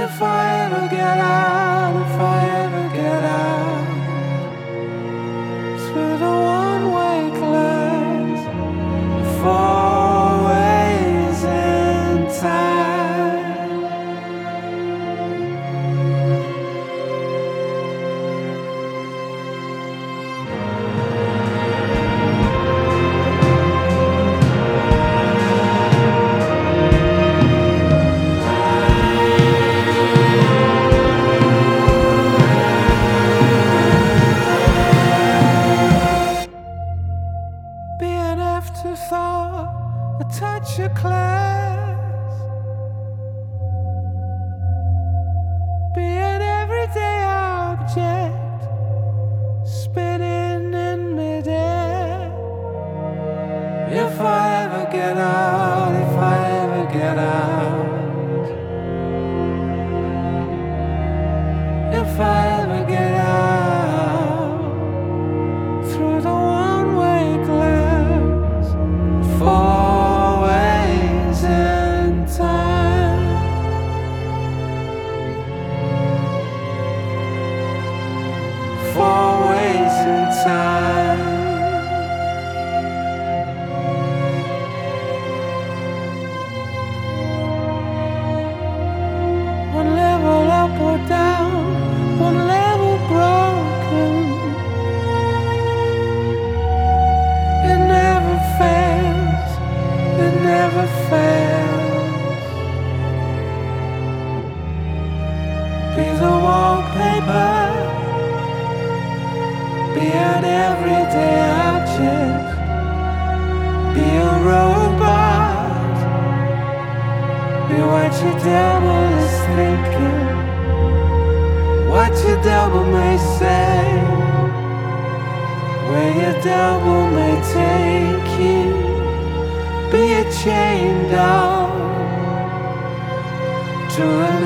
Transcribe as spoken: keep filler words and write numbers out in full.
If I ever get out, if I ever get out through the one-way glass, four ways in time. Be an afterthought, a touch of class. Be an everyday object, spinning in midair. If I ever get out, if I ever get out, if I ever get out through the one-way glass, four ways in time. Four ways in time. One level up or down, one level broken. It never fails, it never fails. Be the wallpaper, be an everyday object, be a robot, be what your devil is thinking, what your devil may say, where your devil may take you. Be a chain dog to an